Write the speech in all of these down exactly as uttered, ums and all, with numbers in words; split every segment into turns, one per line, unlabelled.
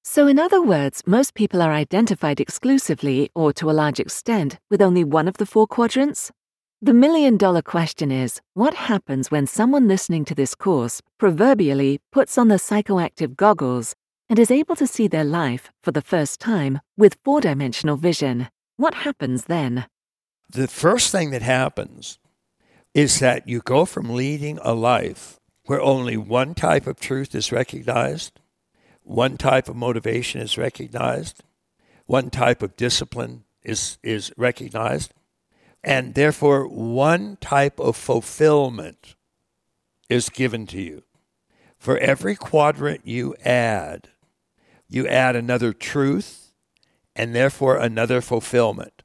So, in other words, most people are identified exclusively, or to a large extent, with only one of the four quadrants? The million dollar question is, what happens when someone listening to this course, proverbially, puts on the psychoactive goggles and is able to see their life, for the first time, with four-dimensional vision? What happens then?
The first thing that happens is that you go from leading a life where only one type of truth is recognized, one type of motivation is recognized, one type of discipline is, is recognized, and therefore one type of fulfillment is given to you. For every quadrant you add, you add another truth and therefore another fulfillment.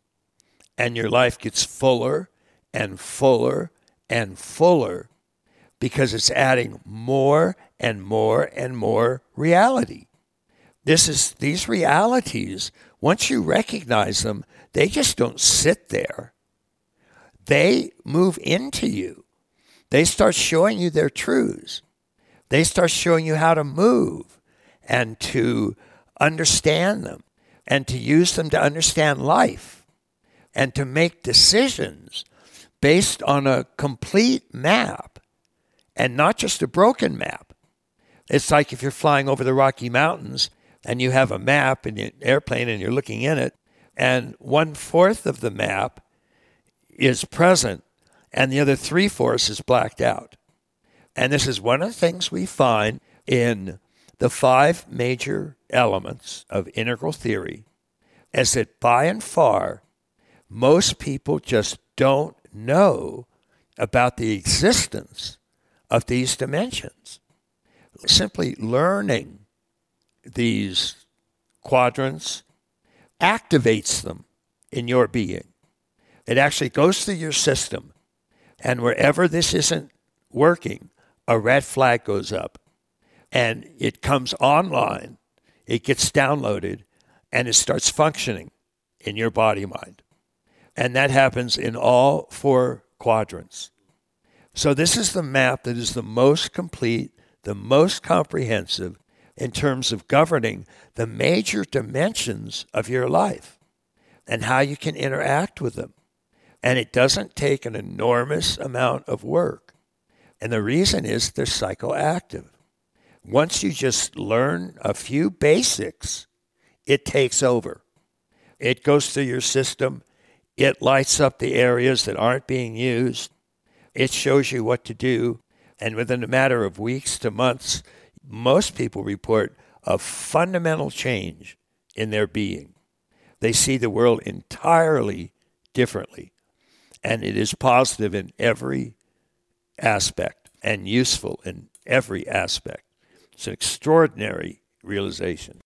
And your life gets fuller and fuller and fuller because it's adding more and more and more reality. This is these realities, once you recognize them, they just don't sit there. They move into you. They start showing you their truths. They start showing you how to move and to understand them and to use them to understand life and to make decisions based on a complete map and not just a broken map. It's like if you're flying over the Rocky Mountains and you have a map in an airplane and you're looking in it, and one-fourth of the map is present and the other three-fourths is blacked out. And this is one of the things we find in the five major elements of integral theory, is that by and far, most people just don't know about the existence of these dimensions. Simply learning these quadrants activates them in your being. It actually goes through your system, and wherever this isn't working, a red flag goes up, and it comes online, it gets downloaded, and it starts functioning in your body-mind. And that happens in all four quadrants. So this is the map that is the most complete, the most comprehensive in terms of governing the major dimensions of your life and how you can interact with them. And it doesn't take an enormous amount of work. And the reason is they're psychoactive. Once you just learn a few basics, it takes over. It goes through your system. It lights up the areas that aren't being used. It shows you what to do. And within a matter of weeks to months, most people report a fundamental change in their being. They see the world entirely differently. And it is positive in every aspect and useful in every aspect. It's an extraordinary realization.